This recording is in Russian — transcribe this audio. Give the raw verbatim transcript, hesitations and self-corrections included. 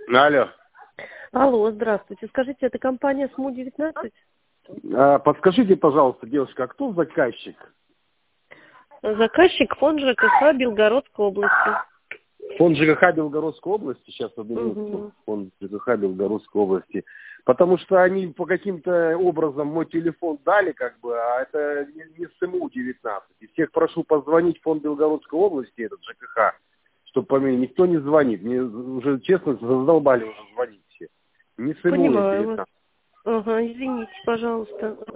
Алло. Алло, здравствуйте. Скажите, это компания СМУ девятнадцать? А, подскажите, пожалуйста, девушка, а кто заказчик? Заказчик фонд ЖКХ Белгородской области. Фонд ЖКХ Белгородской области, сейчас одну минутку, Угу. фонд ЖКХ Белгородской области. Потому что они по каким-то образом мой телефон дали, как бы, а это не, не СМУ девятнадцать. И всех прошу позвонить в фонд Белгородской области, этот ЖКХ, чтобы по мне никто не звонит. Мне уже, честно, задолбали уже звонить все. Не СМУ Понимаю вас. девятнадцать. Ага, извините, пожалуйста.